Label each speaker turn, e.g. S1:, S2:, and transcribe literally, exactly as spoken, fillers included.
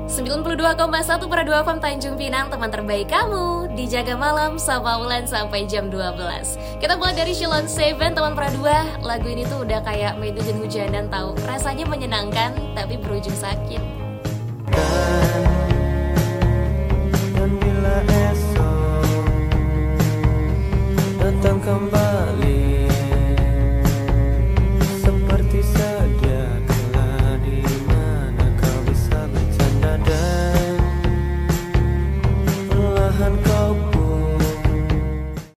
S1: sembilan puluh dua koma satu per dua F M Tanjung Pinang, teman terbaik kamu. Dijaga malam sama Wulan sampai jam dua belas. Kita mulai dari Shilon Seven, teman per dua. Lagu ini tuh udah kayak main hujan-hujanan tahu. Rasanya menyenangkan tapi berujung sakit.
S2: Dan